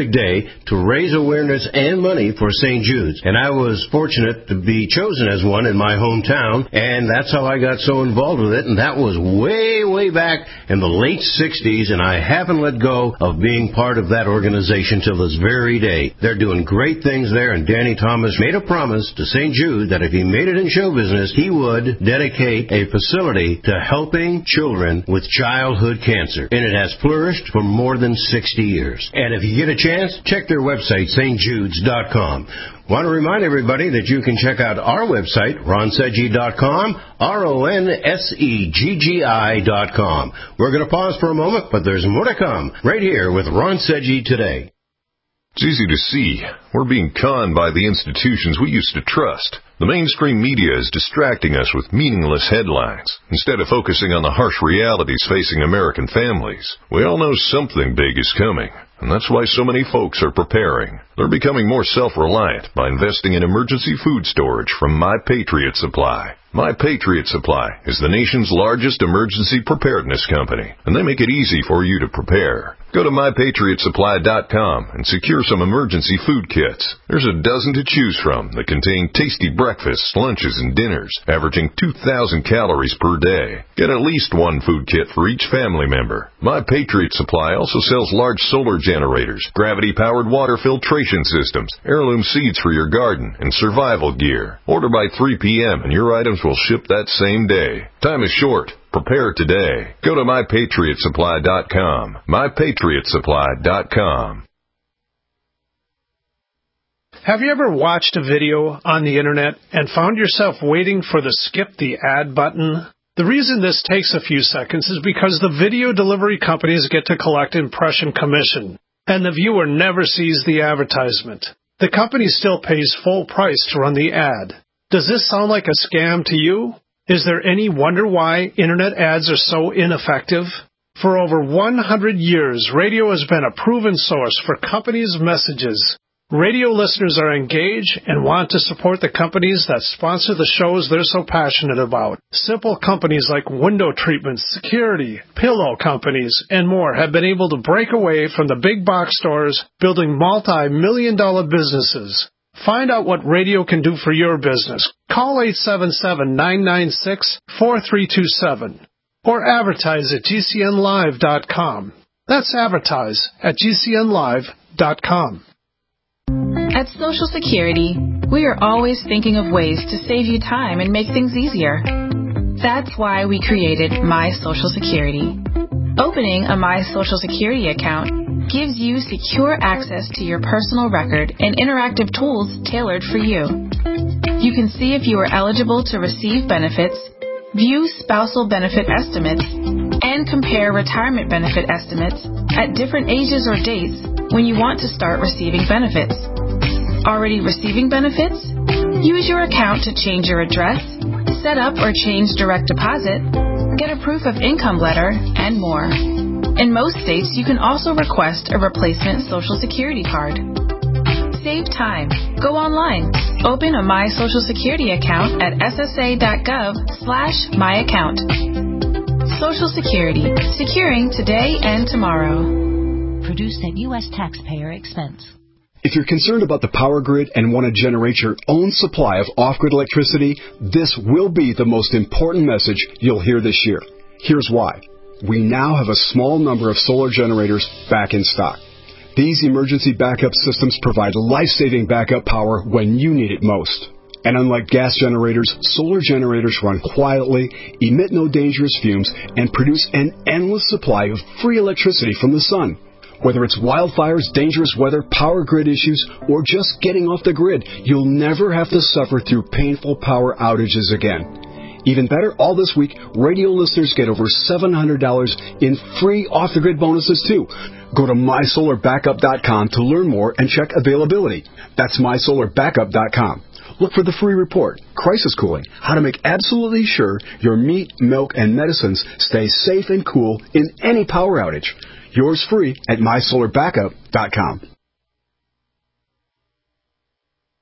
terrific day to raise awareness and money for Saint Jude's. And I was fortunate to be chosen as one in my hometown, and that's how I got so involved with it. And that was way, way back in the late sixties, and I haven't let go of being part of that organization till this very day. They're doing great things there, and Danny Thomas made a promise to Saint Jude that if he made it in show business, he would dedicate a facility to helping children with childhood cancer. And it has flourished for more than sixty years. And if you get a chance, check their website, S T Judes dot com. Want to remind everybody that you can check out our website, ron seggi dot com, R O N S E G G I dot com. We're going to pause for a moment, but there's more to come right here with Ron Seggi Today. It's easy to see. We're being conned by the institutions we used to trust. The mainstream media is distracting us with meaningless headlines instead of focusing on the harsh realities facing American families. We all know something big is coming, and that's why so many folks are preparing. They're becoming more self-reliant by investing in emergency food storage from My Patriot Supply. My Patriot Supply is the nation's largest emergency preparedness company, and they make it easy for you to prepare. Go to my patriot supply dot com and secure some emergency food kits. There's a dozen to choose from that contain tasty breakfasts, lunches, and dinners, averaging two thousand calories per day. Get at least one food kit for each family member. My Patriot Supply also sells large solar generators, gravity-powered water filtration systems, heirloom seeds for your garden, and survival gear. Order by three p.m. and your items will ship that same day. Time is short. Prepare today. Go to my patriot supply dot com. my patriot supply dot com. Have you ever watched a video on the internet and found yourself waiting for the skip the ad button? The reason this takes a few seconds is because the video delivery companies get to collect impression commission, and the viewer never sees the advertisement. The company still pays full price to run the ad. Does this sound like a scam to you? Is there any wonder why internet ads are so ineffective? For over one hundred years, radio has been a proven source for companies' messages. Radio listeners are engaged and want to support the companies that sponsor the shows they're so passionate about. Simple companies like window treatments, security, pillow companies, and more have been able to break away from the big box stores, building multi-million dollar businesses. Find out what radio can do for your business. Call eight seven seven, nine nine six, four three two seven or advertise at G C N live dot com. That's advertise at G C N live dot com. At Social Security, we are always thinking of ways to save you time and make things easier. That's why we created My Social Security. Opening a My Social Security account gives you secure access to your personal record and interactive tools tailored for you. You can see if you are eligible to receive benefits, view spousal benefit estimates, and compare retirement benefit estimates at different ages or dates when you want to start receiving benefits. Already receiving benefits? Use your account to change your address, set up or change direct deposit, get a proof of income letter, and more. In most states, you can also request a replacement Social Security card. Save time. Go online. Open a My Social Security account at S S A dot gov slash my account. Social Security. Securing today and tomorrow. Produced at U S taxpayer expense. If you're concerned about the power grid and want to generate your own supply of off-grid electricity, this will be the most important message you'll hear this year. Here's why. We now have a small number of solar generators back in stock. These emergency backup systems provide life-saving backup power when you need it most. And unlike gas generators, solar generators run quietly, emit no dangerous fumes, and produce an endless supply of free electricity from the sun. Whether it's wildfires, dangerous weather, power grid issues, or just getting off the grid, you'll never have to suffer through painful power outages again. Even better, all this week, radio listeners get over seven hundred dollars in free off-the-grid bonuses, too. Go to my solar backup dot com to learn more and check availability. That's my solar backup dot com. Look for the free report, Crisis Cooling, how to make absolutely sure your meat, milk, and medicines stay safe and cool in any power outage. Yours free at my solar backup dot com.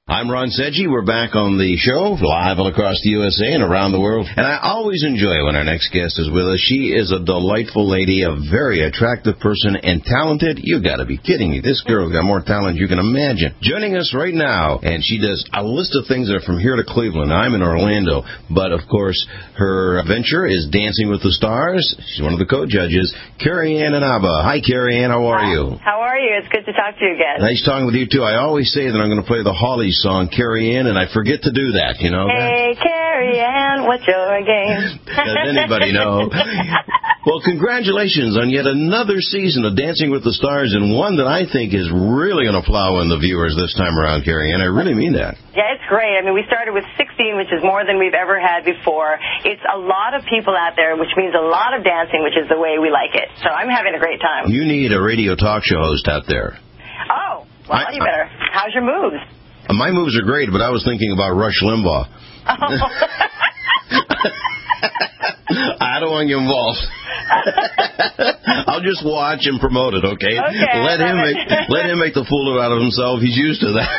I'm Ron Sedgy. We're back on the show, live all across the U S A and around the world. And I always enjoy when our next guest is with us. She is a delightful lady, a very attractive person, and talented. You got to be kidding me. This girl's got more talent than you can imagine. Joining us right now, and she does a list of things that are from here to Cleveland. I'm in Orlando, but of course, her venture is Dancing with the Stars. She's one of the co-judges, Carrie Ann Inaba. Hi, Carrie Ann. How are Hi. you? How are you? It's good to talk to you again. Nice talking with you, too. I always say that I'm going to play the Hollies song, Carrie Ann, and I forget to do that, you know? Hey, Carrie Ann, what's your game? Does anybody know? Well, congratulations on yet another season of Dancing with the Stars, and one that I think is really going to plow in the viewers this time around, Carrie Ann. I really mean that. Yeah, it's great. I mean, we started with sixteen, which is more than we've ever had before. It's a lot of people out there, which means a lot of dancing, which is the way we like it. So I'm having a great time. You need a radio talk show host out there. Oh, well, I, you better. How's your moves? My moves are great, but I was thinking about Rush Limbaugh. Oh. I don't want you involved. I'll just watch and promote it, okay? Okay. Let him make let him make the fool out of himself. He's used to that.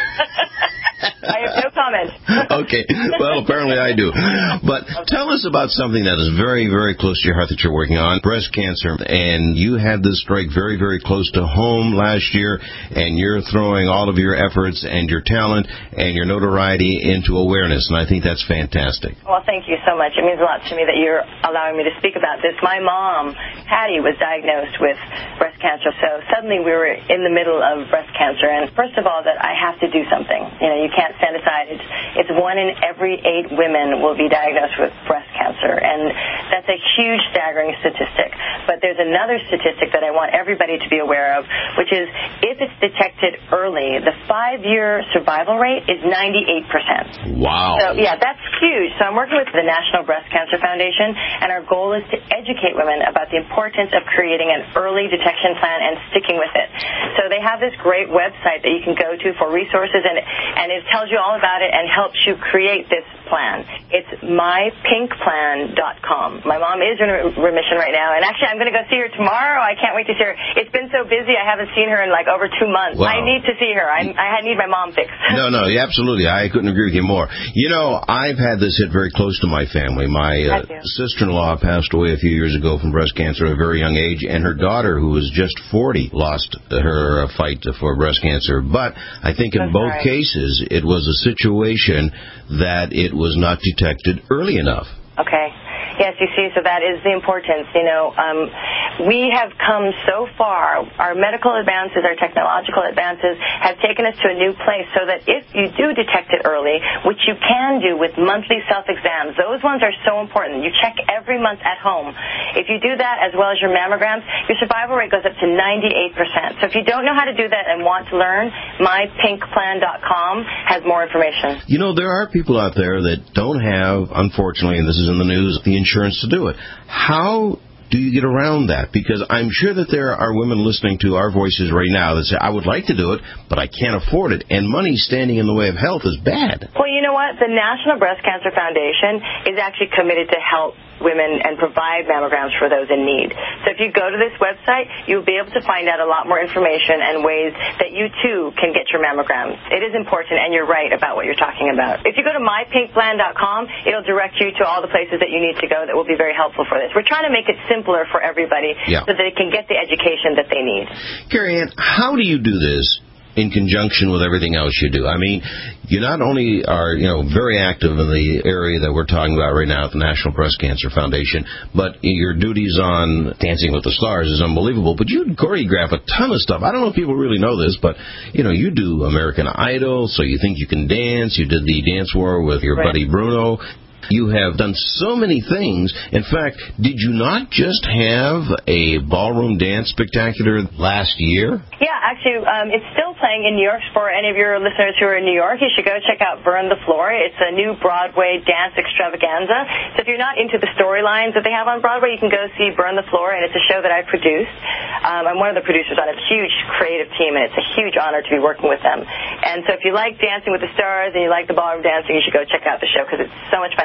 I have no comment. Okay. Well, apparently I do. But tell us about something that is very, very close to your heart that you're working on, breast cancer. And you had this strike very, very close to home last year, and you're throwing all of your efforts and your talent and your notoriety into awareness, and I think that's fantastic. Well, thank you so much. It means a lot to me that you're allowing me to speak about this. My mom, Patty, was diagnosed with breast cancer, so suddenly we were in the middle of breast cancer, and first of all, that I have to do something. You know, you can't stand aside. It's, it's one in every eight women will be diagnosed with breast cancer, and that's a huge, staggering statistic. But there's another statistic that I want everybody to be aware of, which is if it's detected early, the five-year survival rate is ninety-eight percent. Wow. So, yeah, that's huge. So I'm working with the National Breast Cancer Foundation, and our goal is to educate women about the importance of creating an early detection plan and sticking with it. So they have this great website that you can go to for resources, and, and it tells you all about it and helps you create this plan. It's my pink plan dot com. My mom is in remission right now, and actually I'm going to go see her tomorrow. I can't wait to see her. It's been so busy, I haven't seen her in like over two months. Wow. I need to see her. I, I need my mom fixed. No, no, yeah, absolutely. I couldn't agree with you more. You know, I've had this hit very close to my family. My uh, sister-in-law passed away a few years ago from breast cancer at a very young age, and her daughter, who was just forty, lost her uh, fight for breast cancer. But I think in That's both right. cases, it was a situation that it was not detected early enough. Okay. Yes, you see, so that is the importance. You know, um, we have come so far. Our medical advances, our technological advances have taken us to a new place so that if you do detect it early, which you can do with monthly self-exams, those ones are so important. You check every month at home. If you do that as well as your mammograms, your survival rate goes up to ninety-eight percent. So if you don't know how to do that and want to learn, my pink plan dot com has more information. You know, there are people out there that don't have, unfortunately, and this is in the news, the insurance to do it. How do you get around that? Because I'm sure that there are women listening to our voices right now that say, I would like to do it, but I can't afford it, and money standing in the way of health is bad. Well, you know what? The National Breast Cancer Foundation is actually committed to help women and provide mammograms for those in need. So if you go to this website, you'll be able to find out a lot more information and ways that you, too, can get your mammograms. It is important, and you're right about what you're talking about. If you go to my pink plan dot com, it'll direct you to all the places that you need to go that will be very helpful for this. We're trying to make it simpler for everybody yeah. so that they can get the education that they need. Carrie Ann, how do you do this in conjunction with everything else you do? I mean, you not only are, you know, very active in the area that we're talking about right now at the National Breast Cancer Foundation, but your duties on Dancing with the Stars is unbelievable. But you choreograph a ton of stuff. I don't know if people really know this, but, you know, you do American Idol, so you think you can dance. You did the Dance War with your right. buddy Bruno. You have done so many things. In fact, did you not just have a ballroom dance spectacular last year? Yeah, actually, um, it's still playing in New York. For any of your listeners who are in New York, you should go check out Burn the Floor. It's a new Broadway dance extravaganza. So if you're not into the storylines that they have on Broadway, you can go see Burn the Floor, and it's a show that I produced. Um, I'm one of the producers on a huge creative team, and it's a huge honor to be working with them. And so if you like Dancing with the Stars and you like the ballroom dancing, you should go check out the show because it's so much fun.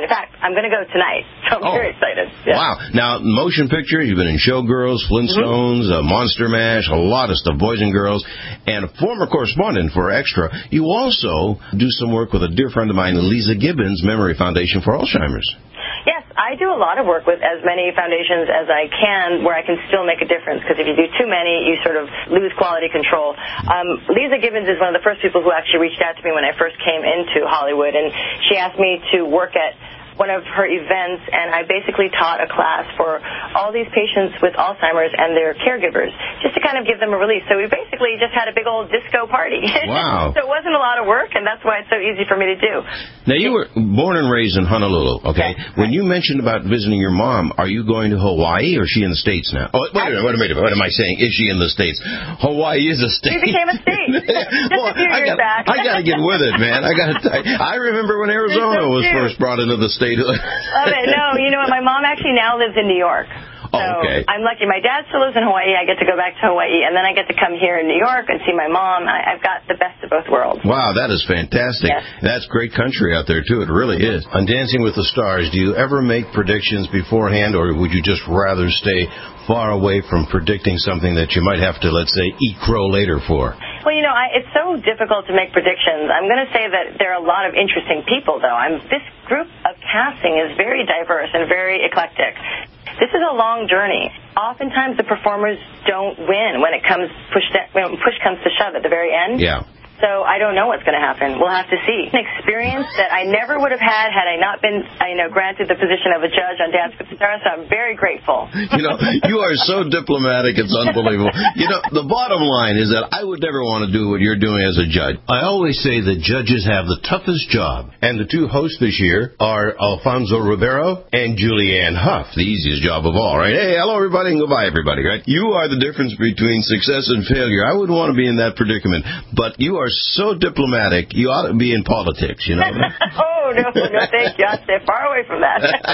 fact, I'm going to go tonight, so I'm oh. very excited. Yeah. Wow. Now, motion picture, you've been in Showgirls, Flintstones, mm-hmm. uh, Monster Mash, a lot of stuff, Boys and Girls, and a former correspondent for Extra. You also do some work with a dear friend of mine, Lisa Gibbons, Memory Foundation for Alzheimer's. Yes, I do a lot of work with as many foundations as I can where I can still make a difference, because if you do too many, you sort of lose quality control. Um, Lisa Gibbons is one of the first people who actually reached out to me when I first came into Hollywood, and she asked me to work at one of her events, and I basically taught a class for all these patients with Alzheimer's and their caregivers, just to kind of give them a release. So we basically just had a big old disco party. Wow. So it wasn't a lot of work, and that's why it's so easy for me to do. Now, you were born and raised in Honolulu, okay? Yes. When you mentioned about visiting your mom, are you going to Hawaii, or is she in the States now? Oh, wait a minute, wait a minute, what am I saying? Is she in the States? Hawaii is a state. She became a state. Just well, a few I years gotta, back. I got to get with it, man. I got to. I remember when Arizona so was cute. first brought into the state. Love it. No, you know what? My mom actually now lives in New York. So oh, okay. I'm lucky. My dad still lives in Hawaii. I get to go back to Hawaii, and then I get to come here in New York and see my mom. I, I've got the best of both worlds. Wow, that is fantastic. Yes. That's great country out there, too. It really is. On Dancing with the Stars, do you ever make predictions beforehand, or would you just rather stay far away from predicting something that you might have to, let's say, eat crow later for? Well, you know, I, it's so difficult to make predictions. I'm going to say that there are a lot of interesting people, though. I'm, this group of casting is very diverse and very eclectic. This is a long journey. Oftentimes the performers don't win when it comes push, when push comes to shove at the very end. Yeah. So I don't know what's going to happen. We'll have to see. An experience that I never would have had had I not been, you know, granted the position of a judge on Dance with the Stars. So I'm very grateful. You know, you are so diplomatic. It's unbelievable. You know, the bottom line is that I would never want to do what you're doing as a judge. I always say that judges have the toughest job. And the two hosts this year are Alfonso Ribeiro and Julianne Hough, the easiest job of all, right? Hey, hello, everybody, and goodbye, everybody, right? You are the difference between success and failure. I wouldn't want to be in that predicament. But you are so diplomatic, you ought to be in politics, you know. Oh, no, no, thank you. I'll stay far away from that.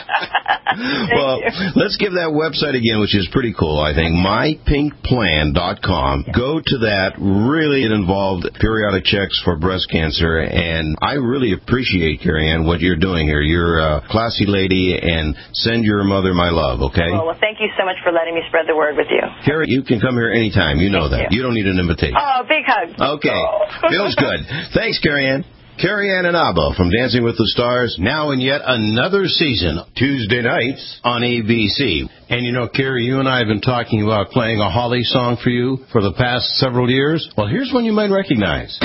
Well, you. let's give that website again, which is pretty cool, I think, my pink plan dot com. Go to that. Really, it involved periodic checks for breast cancer, and I really appreciate, Carrie Ann, what you're doing here. You're a classy lady, and send your mother my love, okay? Well, well, thank you so much for letting me spread the word with you. Carrie, you can come here anytime. You know thank that. You. you don't need an invitation. Oh, big hug. Okay. Oh. Feels good. Thanks, Carrie Ann. Carrie Ann Inaba from Dancing with the Stars, now in yet another season, Tuesday nights on A B C. And you know, Carrie, you and I have been talking about playing a Holly song for you for the past several years. Well, here's one you might recognize.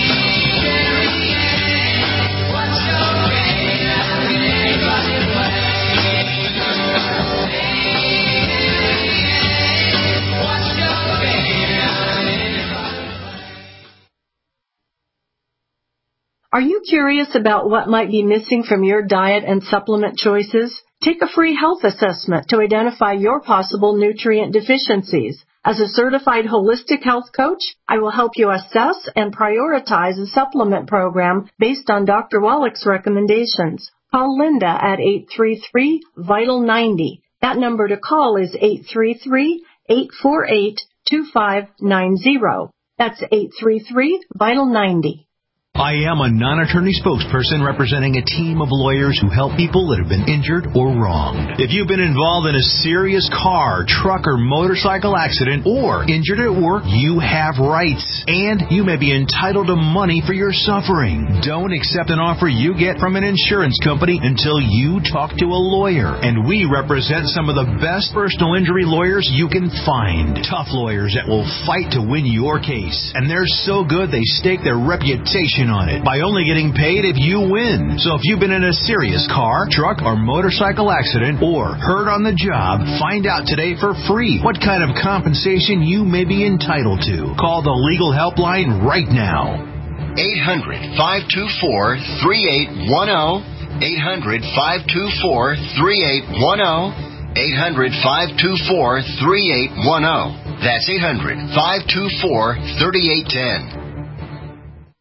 Are you curious about what might be missing from your diet and supplement choices? Take a free health assessment to identify your possible nutrient deficiencies. As a certified holistic health coach, I will help you assess and prioritize a supplement program based on Doctor Wallach's recommendations. Call Linda at eight three three, VITAL ninety. That number to call is eight three three, eight four eight, two five nine zero. That's eight three three, VITAL ninety. I am a non-attorney spokesperson representing a team of lawyers who help people that have been injured or wronged. If you've been involved in a serious car, truck, or motorcycle accident or injured at work, you have rights, and you may be entitled to money for your suffering. Don't accept an offer you get from an insurance company until you talk to a lawyer, and we represent some of the best personal injury lawyers you can find. Tough lawyers that will fight to win your case, and they're so good they stake their reputation on it by only getting paid if you win. So if you've been in a serious car, truck, or motorcycle accident or hurt on the job, find out today for free what kind of compensation you may be entitled to. Call the legal helpline right now. eight hundred, five two four, three eight one zero. eight hundred, five two four, three eight one zero. eight hundred, five two four, three eight one zero. That's eight hundred, five two four, three eight one zero.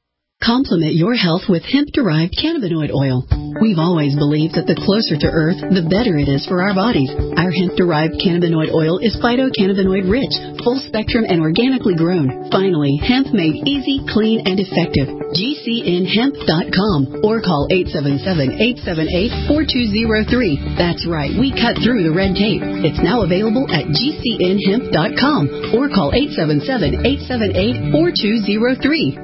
Complement your health with hemp-derived cannabinoid oil. We've always believed that the closer to Earth, the better it is for our bodies. Our hemp-derived cannabinoid oil is phytocannabinoid rich, full spectrum, and organically grown. Finally, hemp made easy, clean, and effective. G C N hemp dot com or call eight seven seven, eight seven eight, four two zero three. That's right, we cut through the red tape. It's now available at G C N hemp dot com or call eight seven seven, eight seven eight, four two zero three.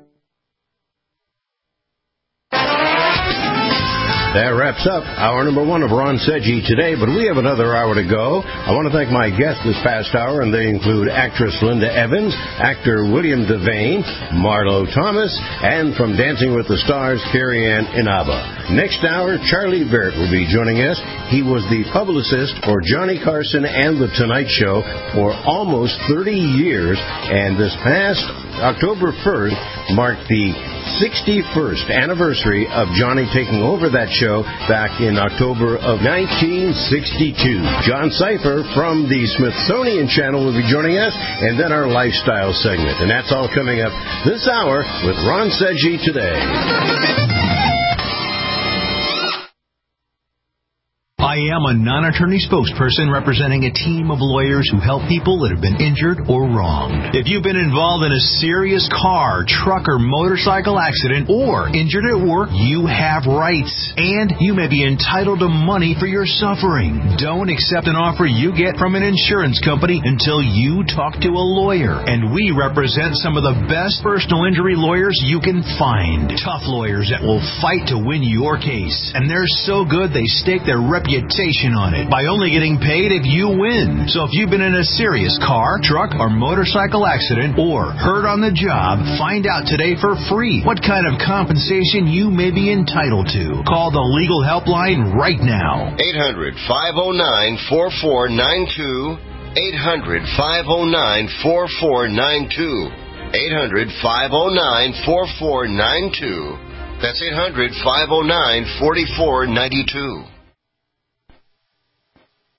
That wraps up hour number one of Ron Seggi today, but we have another hour to go. I want to thank my guests this past hour, and they include actress Linda Evans, actor William Devane, Marlo Thomas, and from Dancing with the Stars, Carrie Ann Inaba. Next hour, Charlie Barrett will be joining us. He was the publicist for Johnny Carson and The Tonight Show for almost thirty years, and this past October first marked the sixty-first anniversary of Johnny taking over that show back in October of nineteen sixty-two. John Cipher from the Smithsonian Channel will be joining us, and then our lifestyle segment. And that's all coming up this hour with Ron Seggi Today. I am a non-attorney spokesperson representing a team of lawyers who help people that have been injured or wronged. If you've been involved in a serious car, truck, or motorcycle accident or injured at work, you have rights, and you may be entitled to money for your suffering. Don't accept an offer you get from an insurance company until you talk to a lawyer. And we represent some of the best personal injury lawyers you can find. Tough lawyers that will fight to win your case. And they're so good they stake their reputation on it by only getting paid if you win. So if you've been in a serious car, truck, or motorcycle accident or hurt on the job, find out today for free what kind of compensation you may be entitled to. Call the legal helpline right now. eight hundred, five oh nine, four four nine two. eight hundred, five oh nine, four four nine two. eight hundred, five oh nine, four four nine two. That's eight hundred, five oh nine, four four nine two.